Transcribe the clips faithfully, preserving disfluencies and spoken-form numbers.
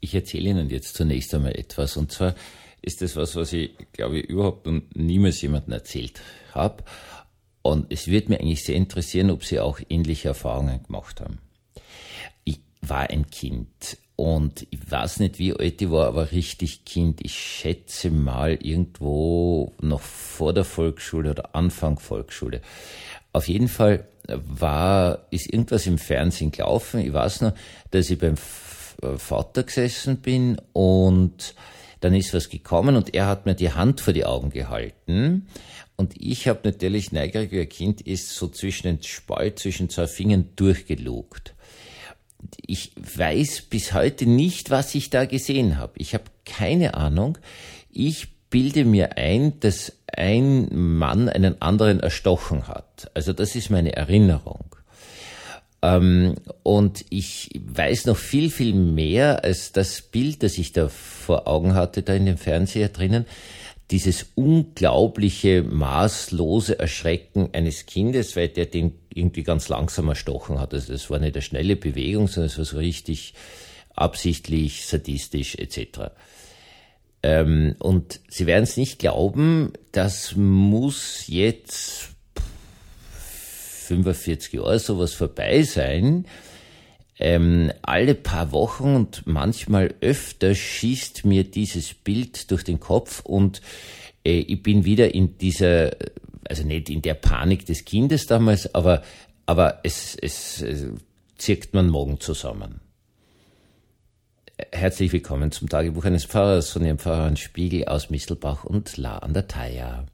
Ich erzähle Ihnen jetzt zunächst einmal etwas, und zwar ist das was, was ich, glaube ich, überhaupt noch niemals jemandem erzählt habe. Und es würde mich eigentlich sehr interessieren, ob Sie auch ähnliche Erfahrungen gemacht haben. Ich war ein Kind und ich weiß nicht, wie alt ich war, aber richtig Kind. Ich schätze mal irgendwo noch vor der Volksschule oder Anfang Volksschule. Auf jeden Fall war, ist irgendwas im Fernsehen gelaufen. Ich weiß noch, dass ich beim Vater gesessen bin und dann ist was gekommen und er hat mir die Hand vor die Augen gehalten und ich habe natürlich, neugierig wie ein Kind ist, so zwischen den Spalt, zwischen zwei Fingern durchgelugt. Ich weiß bis heute nicht, was ich da gesehen habe. Ich habe keine Ahnung. Ich bilde mir ein, dass ein Mann einen anderen erstochen hat. Also das ist meine Erinnerung. Ähm, und ich weiß noch viel, viel mehr als das Bild, das ich da vor Augen hatte, da in dem Fernseher drinnen. Dieses unglaubliche, maßlose Erschrecken eines Kindes, weil der den irgendwie ganz langsam erstochen hat. Also das war nicht eine schnelle Bewegung, sondern es war so richtig absichtlich, sadistisch et cetera. Ähm, und Sie werden es nicht glauben, das muss jetzt fünfundvierzig Jahre sowas vorbei sein. Ähm, alle paar Wochen und manchmal öfter schießt mir dieses Bild durch den Kopf und äh, ich bin wieder in dieser, also nicht in der Panik des Kindes damals, aber, aber es, es, es zirkt man Magen zusammen. Herzlich willkommen zum Tagebuch eines Pfarrers von Ihrem Pfarrer Spiegel aus Mistelbach und La an der Thaya.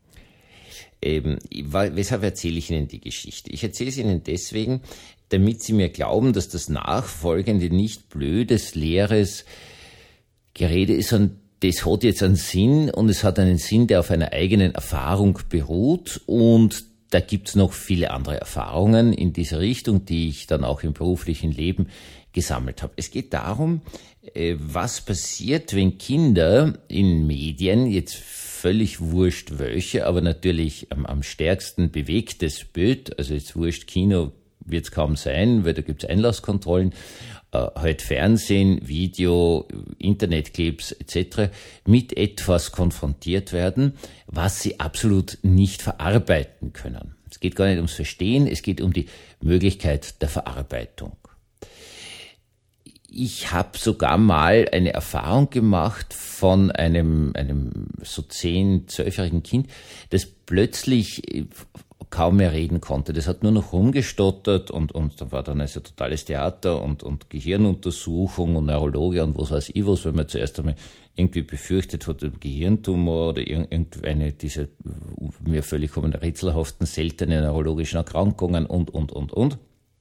Ähm, weshalb erzähle ich Ihnen die Geschichte? Ich erzähle es Ihnen deswegen, damit Sie mir glauben, dass das Nachfolgende nicht blödes, leeres Gerede ist, sondern das hat jetzt einen Sinn und es hat einen Sinn, der auf einer eigenen Erfahrung beruht und da gibt's noch viele andere Erfahrungen in dieser Richtung, die ich dann auch im beruflichen Leben gesammelt habe. Es geht darum, was passiert, wenn Kinder in Medien, jetzt völlig wurscht welche, aber natürlich am, am stärksten bewegtes Bild, also jetzt wurscht Kino wird es kaum sein, weil da gibt's Einlasskontrollen, äh, halt Fernsehen, Video, Internetclips et cetera mit etwas konfrontiert werden, was sie absolut nicht verarbeiten können. Es geht gar nicht ums Verstehen, es geht um die Möglichkeit der Verarbeitung. Ich habe sogar mal eine Erfahrung gemacht von einem, einem so zehn-, zwölfjährigen Kind, das plötzlich kaum mehr reden konnte. Das hat nur noch rumgestottert und, und da war dann also totales Theater und, und Gehirnuntersuchung und Neurologe und was weiß ich was, weil man zuerst einmal irgendwie befürchtet hat, Gehirntumor oder irgendeine dieser mir völlig rätselhaften, seltenen neurologischen Erkrankungen und, und, und, und.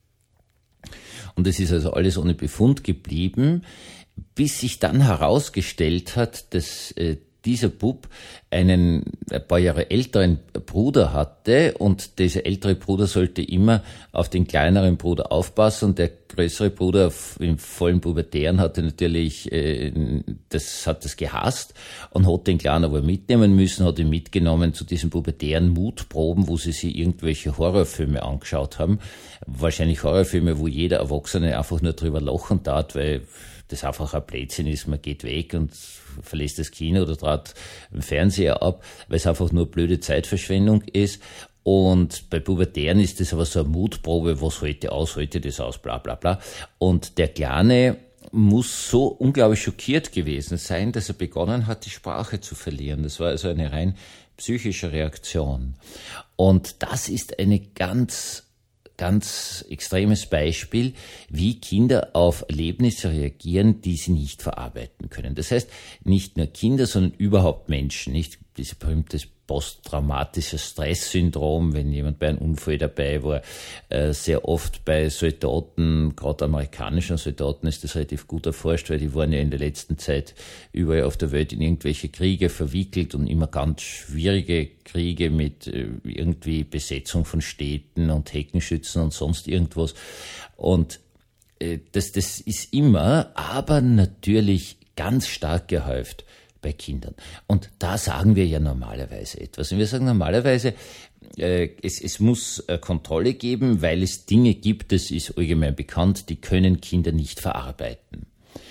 Und es ist also alles ohne Befund geblieben, bis sich dann herausgestellt hat, dass äh, dieser Bub einen ein paar Jahre älteren Bruder hatte und dieser ältere Bruder sollte immer auf den kleineren Bruder aufpassen und der größere Bruder im vollen Pubertären hatte natürlich, äh, das hat das gehasst und hat den Kleinen aber mitnehmen müssen, hat ihn mitgenommen zu diesen pubertären Mutproben, wo sie sich irgendwelche Horrorfilme angeschaut haben. Wahrscheinlich Horrorfilme, wo jeder Erwachsene einfach nur drüber lachen tat, weil das einfach ein Blödsinn ist, man geht weg und verlässt das Kino oder trat den Fernseher ab, weil es einfach nur blöde Zeitverschwendung ist. Und bei Pubertären ist das aber so eine Mutprobe, was heute aus, heute das aus, bla bla bla. Und der Kleine muss so unglaublich schockiert gewesen sein, dass er begonnen hat, die Sprache zu verlieren. Das war also eine rein psychische Reaktion. Und das ist eine ganz ganz extremes Beispiel, wie Kinder auf Erlebnisse reagieren, die sie nicht verarbeiten können. Das heißt, nicht nur Kinder, sondern überhaupt Menschen, nicht dieses berühmte posttraumatische Stresssyndrom, wenn jemand bei einem Unfall dabei war, äh, sehr oft bei Soldaten, gerade amerikanischen Soldaten ist das relativ gut erforscht, weil die waren ja in der letzten Zeit überall auf der Welt in irgendwelche Kriege verwickelt und immer ganz schwierige Kriege mit äh, irgendwie Besetzung von Städten und Heckenschützen und sonst irgendwas. Und äh, das, das ist immer, aber natürlich ganz stark gehäuft bei Kindern. Und da sagen wir ja normalerweise etwas. Und wir sagen normalerweise, äh, es, es muss äh, Kontrolle geben, weil es Dinge gibt, das ist allgemein bekannt, die können Kinder nicht verarbeiten.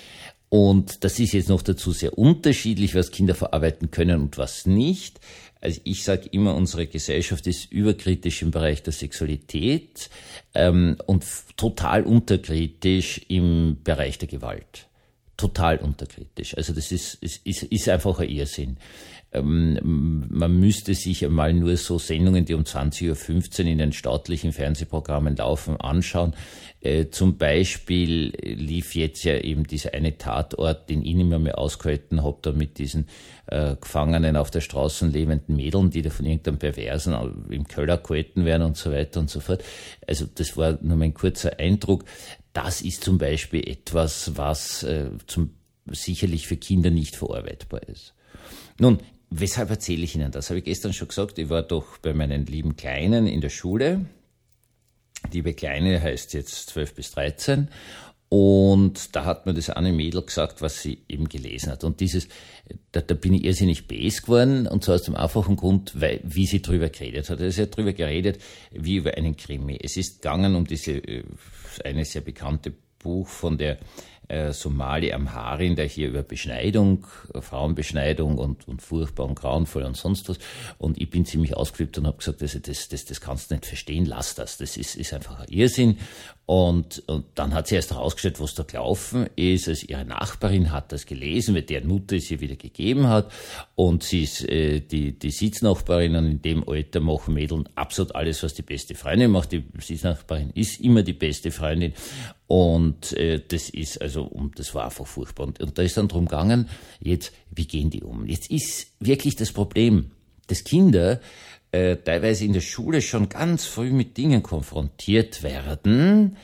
Und das ist jetzt noch dazu sehr unterschiedlich, was Kinder verarbeiten können und was nicht. Also ich sage immer, unsere Gesellschaft ist überkritisch im Bereich der Sexualität ähm, und f- total unterkritisch im Bereich der Gewalt. Total unterkritisch. Also das ist, ist, ist, ist einfach ein Irrsinn. Ähm, man müsste sich einmal nur so Sendungen, die um zwanzig Uhr fünfzehn in den staatlichen Fernsehprogrammen laufen, anschauen. Äh, zum Beispiel lief jetzt ja eben dieser eine Tatort, den ich nicht mehr, mehr ausgehalten habe, da mit diesen äh, Gefangenen auf der Straße lebenden Mädeln, die da von irgendeinem Perversen im Keller gehalten werden und so weiter und so fort. Also das war nur mein kurzer Eindruck. Das ist zum Beispiel etwas, was äh, zum, sicherlich für Kinder nicht verarbeitbar ist. Nun, weshalb erzähle ich Ihnen das? Habe ich gestern schon gesagt, ich war doch bei meinen lieben Kleinen in der Schule. Die liebe Kleine heißt jetzt zwölf bis dreizehn. Und da hat mir das eine Mädel gesagt, was sie eben gelesen hat. Und dieses, da, da bin ich irrsinnig bäs geworden, und zwar aus dem einfachen Grund, weil, wie sie drüber geredet hat. Also sie hat drüber geredet, wie über einen Krimi. Es ist gegangen um diese, eine sehr bekannte Buch von der äh, Somali Amharin, der hier über Beschneidung, äh, Frauenbeschneidung und, und furchtbar und grauenvoll und sonst was. Und ich bin ziemlich ausgeflippt und habe gesagt, also das, das, das kannst du nicht verstehen, lass das. Das ist, ist einfach ein Irrsinn. Und, und dann hat sie erst herausgestellt, was da gelaufen ist. Also ihre Nachbarin hat das gelesen, weil deren Mutter es ihr wieder gegeben hat. Und sie ist äh, die, die Sitznachbarin, und in dem Alter machen Mädeln absolut alles, was die beste Freundin macht. Die Sitznachbarin ist immer die beste Freundin. Und äh, das ist also, und das war einfach furchtbar. Und, und da ist dann drum gegangen, jetzt, wie gehen die um? Jetzt ist wirklich das Problem, dass Kinder äh, teilweise in der Schule schon ganz früh mit Dingen konfrontiert werden,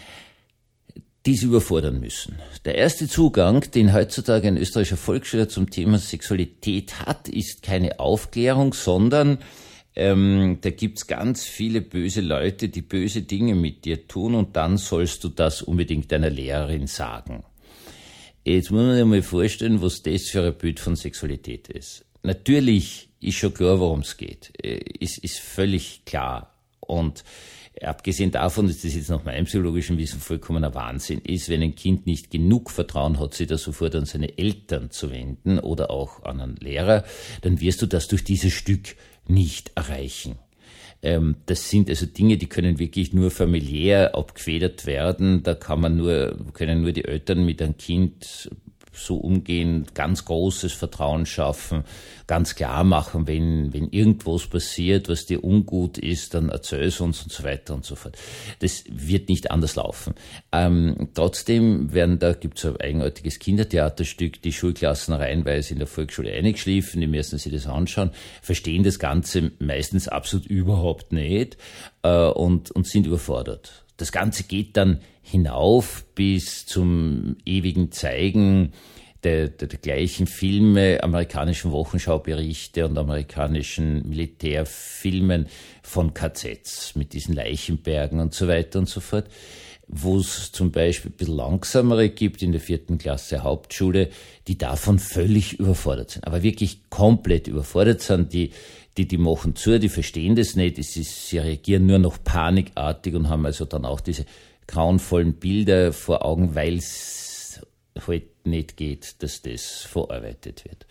die sie überfordern müssen. Der erste Zugang, den heutzutage ein österreichischer Volksschüler zum Thema Sexualität hat, ist keine Aufklärung, sondern Ähm, da gibt's ganz viele böse Leute, die böse Dinge mit dir tun, und dann sollst du das unbedingt deiner Lehrerin sagen. Jetzt muss man sich mal vorstellen, was das für ein Bild von Sexualität ist. Natürlich ist schon klar, worum es geht. Ist, ist völlig klar. Und abgesehen davon, dass das jetzt nach meinem psychologischen Wissen vollkommener Wahnsinn ist, wenn ein Kind nicht genug Vertrauen hat, sich da sofort an seine Eltern zu wenden oder auch an einen Lehrer, dann wirst du das durch dieses Stück nicht erreichen. Ähm, das sind also Dinge, die können wirklich nur familiär abgefedert werden. Da kann man nur, können nur die Eltern mit einem Kind so umgehen, ganz großes Vertrauen schaffen, ganz klar machen, wenn, wenn irgendwas passiert, was dir ungut ist, dann erzähl's uns und so weiter und so fort. Das wird nicht anders laufen. Ähm, trotzdem werden da, gibt's ein eigenartiges Kindertheaterstück, die Schulklassen reihenweise in der Volksschule eingeschliffen, die müssen sich das anschauen, verstehen das Ganze meistens absolut überhaupt nicht, äh, und, und sind überfordert. Das Ganze geht dann hinauf bis zum ewigen Zeigen der, der, der gleichen Filme, amerikanischen Wochenschauberichte und amerikanischen Militärfilmen von K Zs mit diesen Leichenbergen und so weiter und so fort, wo es zum Beispiel ein bisschen langsamere gibt in der vierten Klasse Hauptschule, die davon völlig überfordert sind, aber wirklich komplett überfordert sind, die Die, die machen zu, die verstehen das nicht, es ist, sie reagieren nur noch panikartig und haben also dann auch diese grauenvollen Bilder vor Augen, weil es halt nicht geht, dass das verarbeitet wird.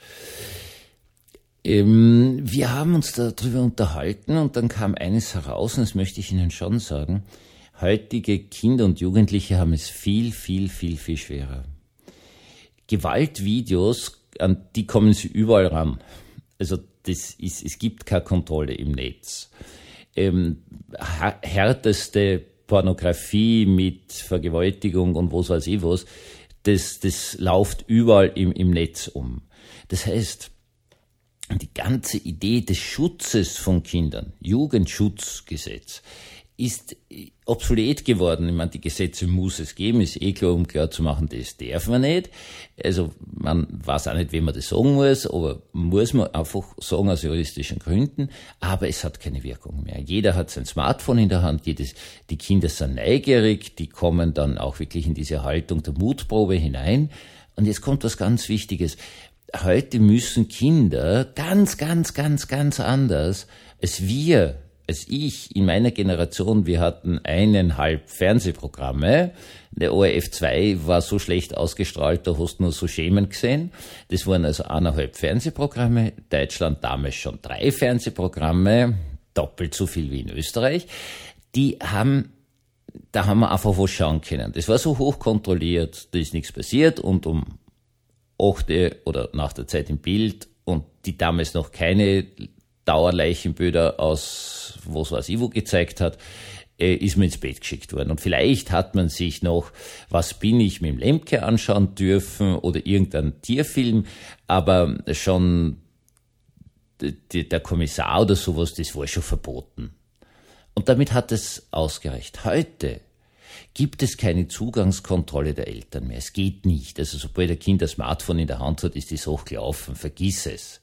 Ähm, wir haben uns darüber unterhalten, und dann kam eines heraus, und das möchte ich Ihnen schon sagen: Heutige Kinder und Jugendliche haben es viel, viel, viel, viel schwerer. Gewaltvideos, an die kommen sie überall ran. Also das ist, es gibt keine Kontrolle im Netz. Ähm, härteste Pornografie mit Vergewaltigung und was weiß ich was, das, das läuft überall im, im Netz um. Das heißt, die ganze Idee des Schutzes von Kindern, Jugendschutzgesetz, ist obsolet geworden. Ich meine, die Gesetze muss es geben, ist eh klar, um klar zu machen, das darf man nicht. Also man weiß auch nicht, wem man das sagen muss, aber muss man einfach sagen aus juristischen Gründen, aber es hat keine Wirkung mehr. Jeder hat sein Smartphone in der Hand, jedes, die Kinder sind neugierig, die kommen dann auch wirklich in diese Haltung der Mutprobe hinein. Und jetzt kommt was ganz Wichtiges. Heute müssen Kinder ganz, ganz, ganz, ganz anders, als wir als ich in meiner Generation, wir hatten eineinhalb Fernsehprogramme, der O R F zwei war so schlecht ausgestrahlt, da hast du nur so Schemen gesehen. Das waren also eineinhalb Fernsehprogramme, Deutschland damals schon drei Fernsehprogramme, doppelt so viel wie in Österreich. Die haben, da haben wir einfach was schauen können. Das war so hoch kontrolliert, da ist nichts passiert und um achte oder nach der Zeit im Bild und die damals noch keine Dauerleichenbilder aus was weiß ich wo gezeigt hat, äh, ist man ins Bett geschickt worden. Und vielleicht hat man sich noch Was bin ich mit dem Lemke anschauen dürfen oder irgendeinen Tierfilm, aber schon die, der Kommissar oder sowas, das war schon verboten. Und damit hat es ausgereicht. Heute gibt es keine Zugangskontrolle der Eltern mehr. Es geht nicht. Also sobald ein Kind ein Smartphone in der Hand hat, ist die Sache gelaufen. Vergiss es.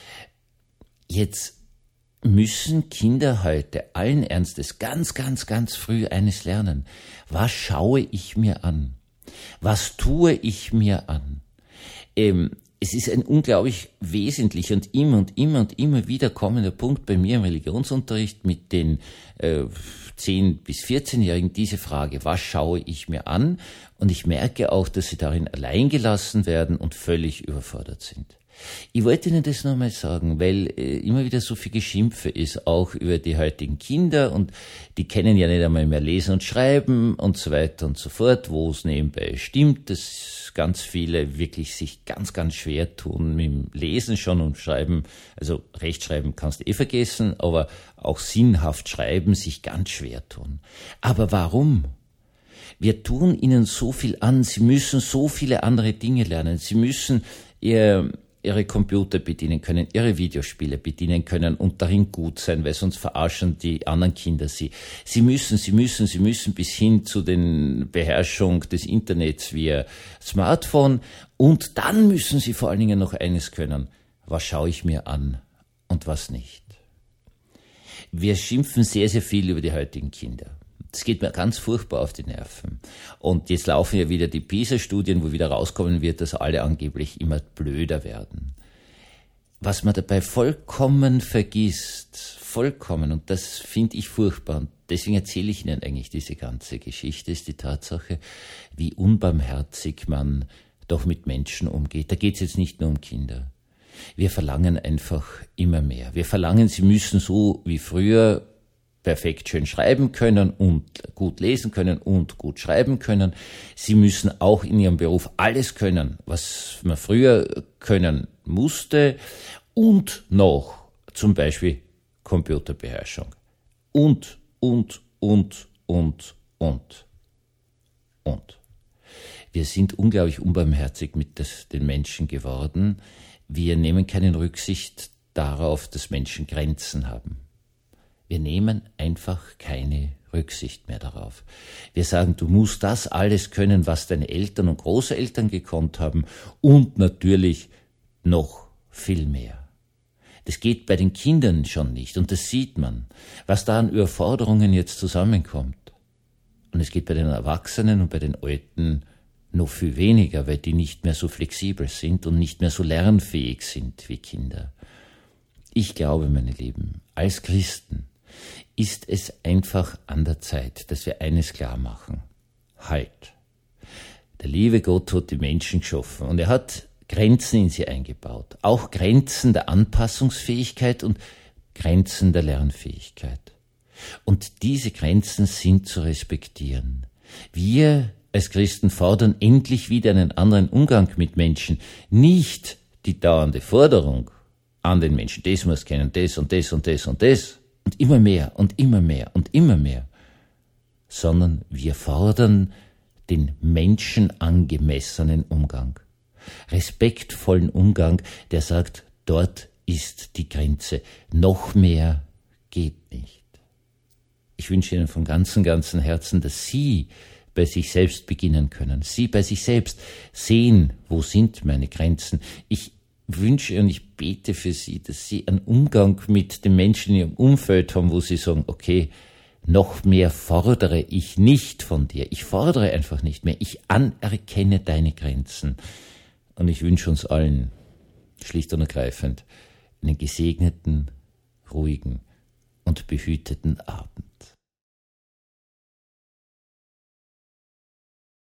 Jetzt müssen Kinder heute allen Ernstes ganz, ganz, ganz früh eines lernen. Was schaue ich mir an? Was tue ich mir an? Ähm, es ist ein unglaublich wesentlicher und immer und immer und immer wieder kommender Punkt bei mir im Religionsunterricht mit den äh, zehn- bis vierzehnjährigen, diese Frage, was schaue ich mir an? Und ich merke auch, dass sie darin allein gelassen werden und völlig überfordert sind. Ich wollte Ihnen das nochmal sagen, weil äh, immer wieder so viel Geschimpfe ist, auch über die heutigen Kinder und die kennen ja nicht einmal mehr Lesen und Schreiben und so weiter und so fort, wo es nebenbei stimmt, dass ganz viele wirklich sich ganz, ganz schwer tun mit dem Lesen schon und Schreiben, also Rechtschreiben kannst du eh vergessen, aber auch sinnhaft schreiben sich ganz schwer tun. Aber warum? Wir tun ihnen so viel an, sie müssen so viele andere Dinge lernen, sie müssen ihr ihre Computer bedienen können, ihre Videospiele bedienen können und darin gut sein, weil sonst verarschen die anderen Kinder sie. Sie müssen, sie müssen, sie müssen bis hin zu den Beherrschung des Internets via Smartphone und dann müssen sie vor allen Dingen noch eines können. Was schaue ich mir an und was nicht? Wir schimpfen sehr, sehr viel über die heutigen Kinder. Das geht mir ganz furchtbar auf die Nerven. Und jetzt laufen ja wieder die PISA-Studien, wo wieder rauskommen wird, dass alle angeblich immer blöder werden. Was man dabei vollkommen vergisst, vollkommen, und das finde ich furchtbar, und deswegen erzähle ich Ihnen eigentlich diese ganze Geschichte, ist die Tatsache, wie unbarmherzig man doch mit Menschen umgeht. Da geht es jetzt nicht nur um Kinder. Wir verlangen einfach immer mehr. Wir verlangen, sie müssen so wie früher perfekt schön schreiben können und gut lesen können und gut schreiben können. Sie müssen auch in ihrem Beruf alles können, was man früher können musste und noch zum Beispiel Computerbeherrschung. Und, und, und, und, und, und. Wir sind unglaublich unbarmherzig mit das, den Menschen geworden. Wir nehmen keine Rücksicht darauf, dass Menschen Grenzen haben. Wir nehmen einfach keine Rücksicht mehr darauf. Wir sagen, du musst das alles können, was deine Eltern und Großeltern gekonnt haben und natürlich noch viel mehr. Das geht bei den Kindern schon nicht und das sieht man, was da an Überforderungen jetzt zusammenkommt. Und es geht bei den Erwachsenen und bei den Alten noch viel weniger, weil die nicht mehr so flexibel sind und nicht mehr so lernfähig sind wie Kinder. Ich glaube, meine Lieben, als Christen ist es einfach an der Zeit, dass wir eines klar machen. Halt. Der liebe Gott hat die Menschen geschaffen und er hat Grenzen in sie eingebaut. Auch Grenzen der Anpassungsfähigkeit und Grenzen der Lernfähigkeit. Und diese Grenzen sind zu respektieren. Wir als Christen fordern endlich wieder einen anderen Umgang mit Menschen. Nicht die dauernde Forderung an den Menschen. Das muss kennen, das und das und das und das. Und immer mehr und immer mehr und immer mehr, sondern wir fordern den menschenangemessenen Umgang, respektvollen Umgang, der sagt, dort ist die Grenze, noch mehr geht nicht. Ich wünsche Ihnen von ganzem, ganzem Herzen, dass Sie bei sich selbst beginnen können, Sie bei sich selbst sehen, wo sind meine Grenzen. Ich wünsche und ich bete für Sie, dass Sie einen Umgang mit den Menschen in Ihrem Umfeld haben, wo Sie sagen, okay, noch mehr fordere ich nicht von dir. Ich fordere einfach nicht mehr. Ich anerkenne deine Grenzen. Und ich wünsche uns allen, schlicht und ergreifend, einen gesegneten, ruhigen und behüteten Abend.